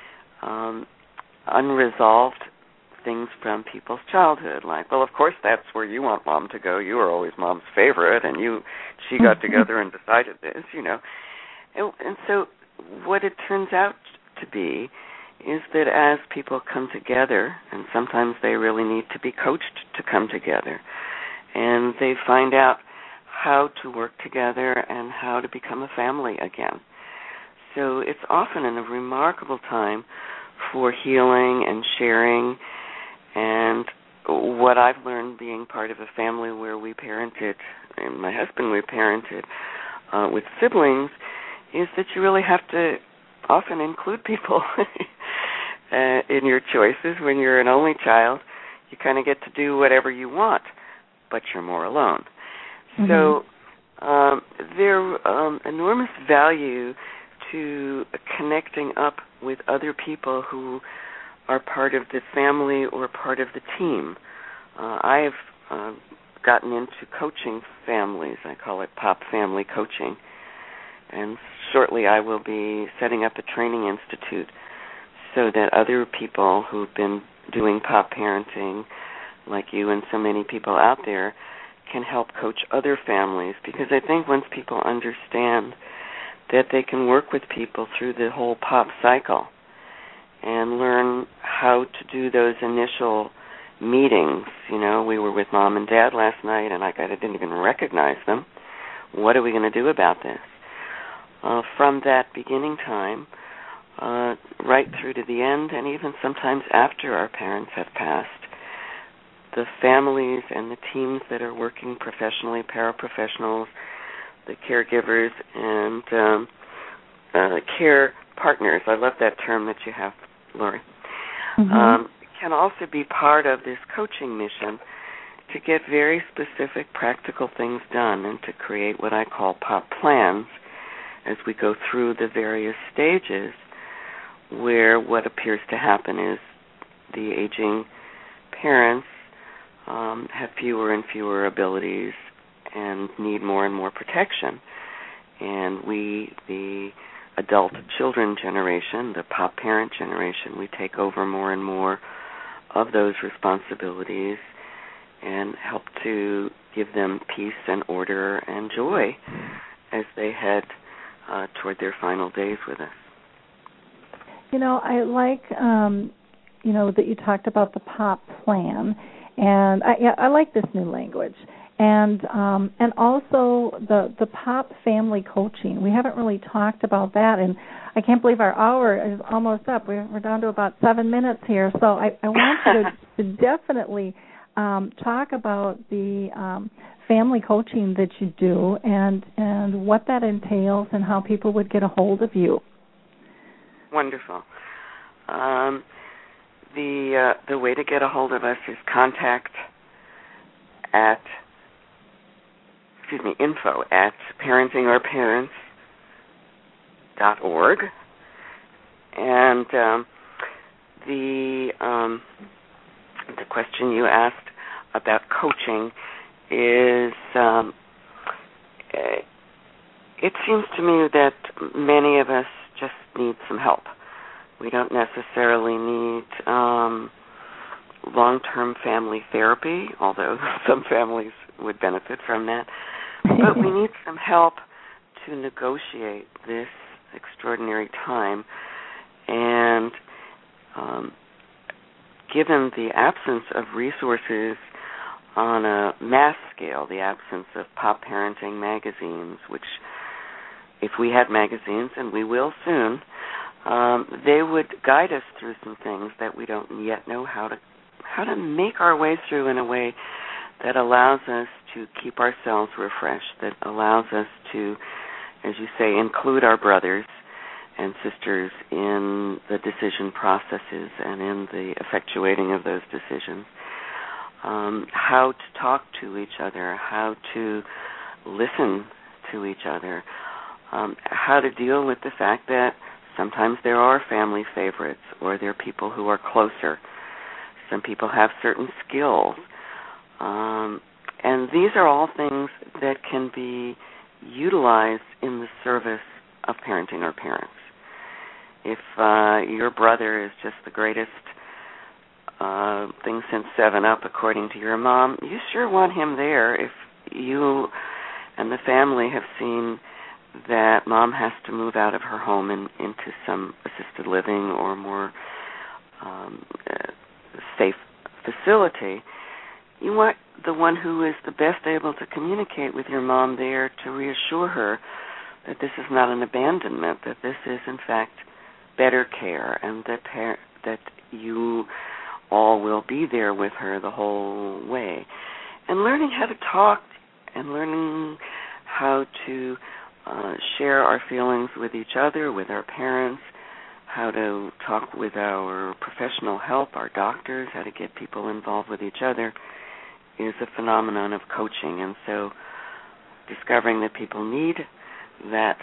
unresolved things from people's childhood, like, well, of course that's where you want Mom to go. You were always Mom's favorite, and she got together and decided this, And so what it turns out to be is that as people come together, and sometimes they really need to be coached to come together, and they find out how to work together and how to become a family again. So it's often a remarkable time for healing and sharing. And what I've learned being part of a family where we parented, and my husband we parented with siblings, is that you really have to often include people in your choices. When you're an only child, you kind of get to do whatever you want, but you're more alone. Mm-hmm. So there's enormous value to connecting up with other people who are part of the family or part of the team. I have gotten into coaching families. I call it Pop Family Coaching. And shortly I will be setting up a training institute so that other people who've been doing pop parenting, like you and so many people out there, can help coach other families. Because I think once people understand that they can work with people through the whole pop cycle and learn how to do those initial meetings. You know, we were with Mom and Dad last night, and I didn't even recognize them. What are we going to do about this? From that beginning time, right through to the end, and even sometimes after our parents have passed, the families and the teams that are working professionally, paraprofessionals, the caregivers, and care partners, I love that term that you have, Lori, can also be part of this coaching mission to get very specific practical things done and to create what I call pop plans as we go through the various stages where what appears to happen is the aging parents have fewer and fewer abilities and need more and more protection. And we, the adult children generation, the pop parent generation, we take over more and more of those responsibilities and help to give them peace and order and joy as they head toward their final days with us. You know, I like, that you talked about the POP plan, and I like this new language. And also the POP family coaching. We haven't really talked about that, and I can't believe our hour is almost up. We're down to about 7 minutes here. So I want you to definitely talk about the family coaching that you do and what that entails and how people would get a hold of you. Wonderful. The way to get a hold of us is info at parentingourparents.org. And the question you asked about coaching is, it seems to me that many of us just need some help. We don't necessarily need long-term family therapy, although some families would benefit from that. But we need some help to negotiate this extraordinary time. And given the absence of resources on a mass scale, the absence of pop parenting magazines, which if we had magazines, and we will soon, they would guide us through some things that we don't yet know how to make our way through in a way that allows us to keep ourselves refreshed, that allows us to, as you say, include our brothers and sisters in the decision processes and in the effectuating of those decisions, how to talk to each other, how to listen to each other, how to deal with the fact that sometimes there are family favorites or there are people who are closer. Some people have certain skills. And these are all things that can be utilized in the service of parenting our parents. If your brother is just the greatest thing since 7-Up, according to your mom, you sure want him there if you and the family have seen that mom has to move out of her home and into some assisted living or more safe facility, you want the one who is the best able to communicate with your mom there to reassure her that this is not an abandonment, that this is, in fact, better care, and that you all will be there with her the whole way. And learning how to talk and learning how to share our feelings with each other, with our parents, how to talk with our professional help, our doctors, how to get people involved with each other is a phenomenon of coaching. And so discovering that people need that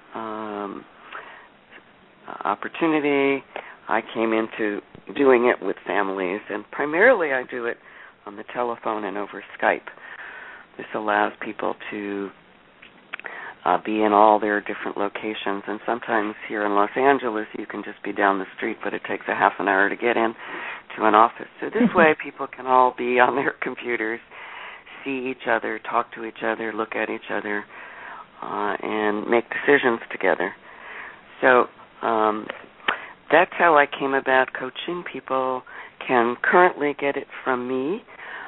opportunity, I came into doing it with families, and primarily I do it on the telephone and over Skype. This allows people to be in all their different locations, and sometimes here in Los Angeles you can just be down the street, but it takes a half an hour to get in to an office. So this way people can all be on their computers, see each other, talk to each other, look at each other, and make decisions together. So that's how I came about coaching. People can currently get it from me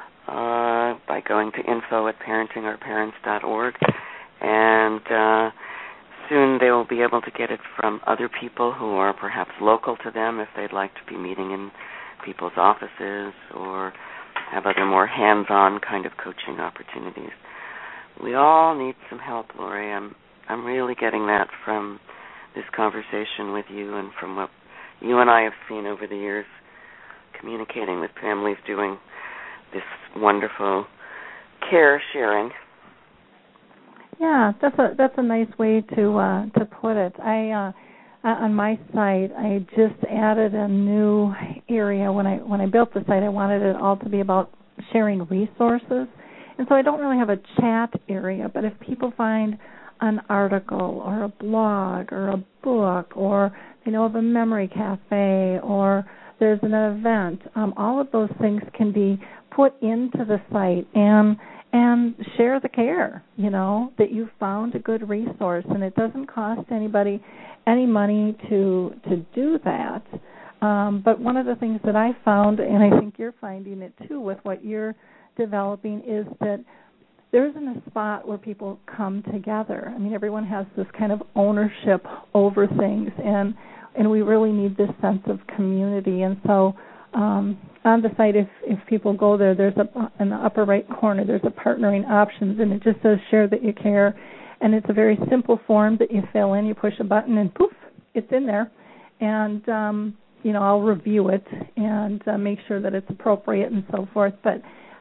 by going to info@parentingourparents.org, and soon they will be able to get it from other people who are perhaps local to them if they'd like to be meeting in people's offices or have other more hands-on kind of coaching opportunities. We all need some help, Lori. I'm really getting that from this conversation with you and from what you and I have seen over the years communicating with families doing this wonderful care sharing. Yeah, that's a nice way to put it. I on my site I just added a new area. When I built the site, I wanted it all to be about sharing resources, and so I don't really have a chat area. But if people find an article or a blog or a book, or they know of a memory cafe, or there's an event, all of those things can be put into the site and share the care, that you found a good resource, and it doesn't cost anybody any money to do that. But one of the things that I found, and I think you're finding it too with what you're developing, is that there isn't a spot where people come together. I mean, everyone has this kind of ownership over things, and we really need this sense of community. And so on the site, if people go there, there's in the upper right corner, there's a partnering options, and it just says share that you care. And it's a very simple form that you fill in. You push a button, and poof, it's in there. And, I'll review it and make sure that it's appropriate and so forth. But,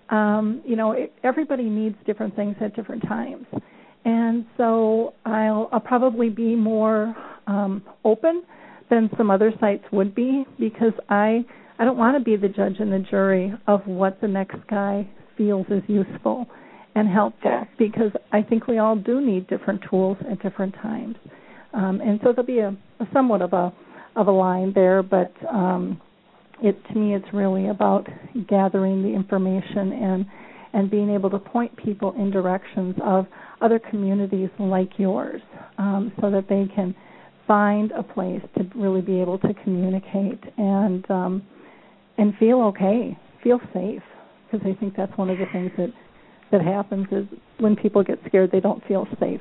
everybody needs different things at different times. And so I'll probably be more open than some other sites would be, because I don't want to be the judge and the jury of what the next guy feels is useful and helpful, because I think we all do need different tools at different times. And so there'll be a somewhat of a line there, but to me it's really about gathering the information and being able to point people in directions of other communities like yours, so that they can find a place to really be able to communicate and feel okay, feel safe, because I think that's one of the things that happens is when people get scared, they don't feel safe.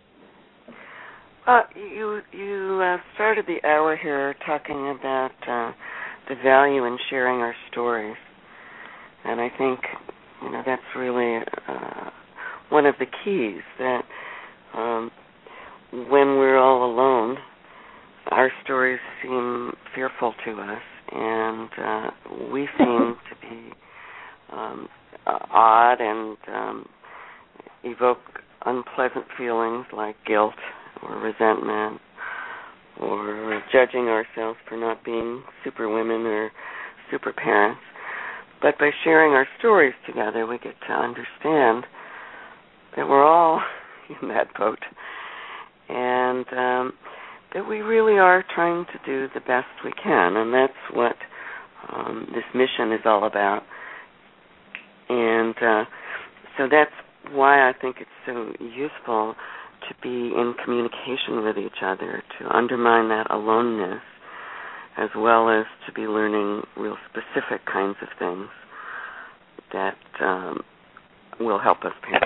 You started the hour here talking about the value in sharing our stories, and I think that's really one of the keys, that when we're all alone, our stories seem fearful to us, and we seem to be odd and evoke unpleasant feelings like guilt or resentment, or judging ourselves for not being super women or super parents. But by sharing our stories together, we get to understand that we're all in that boat, and that we really are trying to do the best we can, and that's what this mission is all about. And so that's why I think it's so useful to be in communication with each other, to undermine that aloneness, as well as to be learning real specific kinds of things that will help us parent.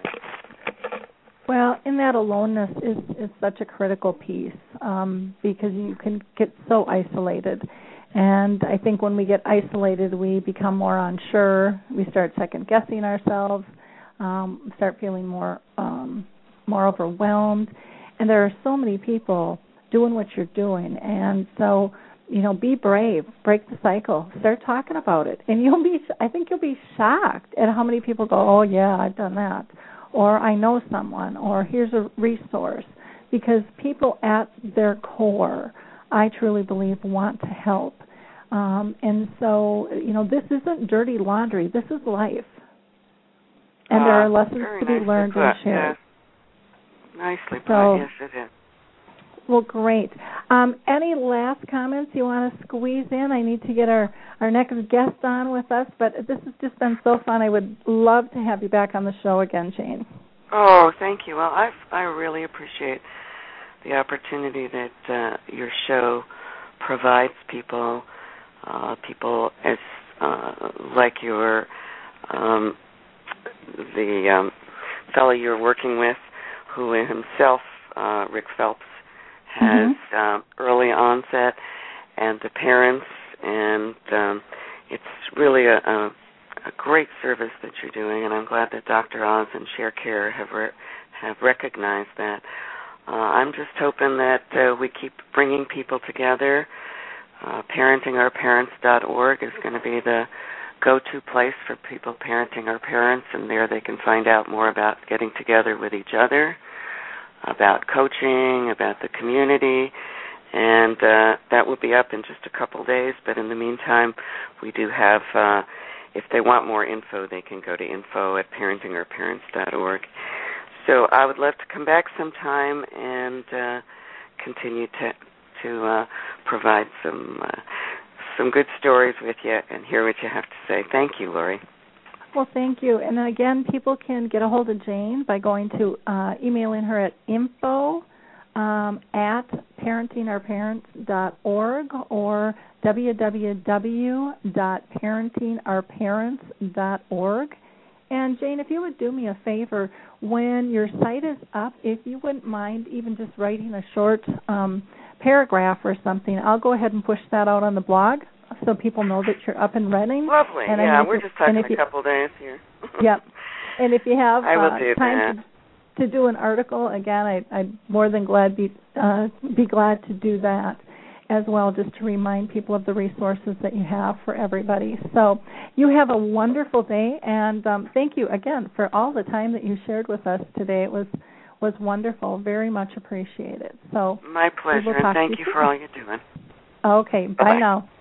Well, and that aloneness is such a critical piece because you can get so isolated. And I think when we get isolated, we become more unsure. We start second-guessing ourselves, start feeling more overwhelmed. And there are so many people doing what you're doing. And so, be brave, break the cycle, start talking about it. And I think you'll be shocked at how many people go, oh, yeah, I've done that. Or I know someone, or here's a resource. Because people at their core, I truly believe, want to help. And so, this isn't dirty laundry. This is life. And there are lessons to be learned and shared. Yeah. Nicely put. Yes, it is. Well, great. Any last comments you want to squeeze in? I need to get our next guest on with us, but this has just been so fun. I would love to have you back on the show again, Jane. Oh, thank you. Well, I really appreciate the opportunity that your show provides people as like your the fellow you're working with, who himself, Rick Phelps, has early onset, and the parents, and it's really a great service that you're doing, and I'm glad that Dr. Oz and ShareCare have recognized that. I'm just hoping that we keep bringing people together. ParentingOurParents.org is going to be the go-to place for people parenting our parents, and there they can find out more about getting together with each other, about coaching, about the community, and that will be up in just a couple days. But in the meantime, we do have, if they want more info, they can go to info@parentingourparents.org. So I would love to come back sometime and continue to provide some good stories with you and hear what you have to say. Thank you, Lori. Well, thank you. And again, people can get a hold of Jane by going to emailing her at info@parentingourparents.org or www.parentingourparents.org. And, Jane, if you would do me a favor, when your site is up, if you wouldn't mind even just writing a short paragraph or something, I'll go ahead and push that out on the blog so people know that you're up and running. Lovely. And we're just talking a couple days here. Yep. And if you have time to do an article, again, I'd more than be glad to do that as well, just to remind people of the resources that you have for everybody. So you have a wonderful day, and thank you again for all the time that you shared with us today. It was wonderful, very much appreciated. So my pleasure, and thank you for all you're doing. Okay, bye now.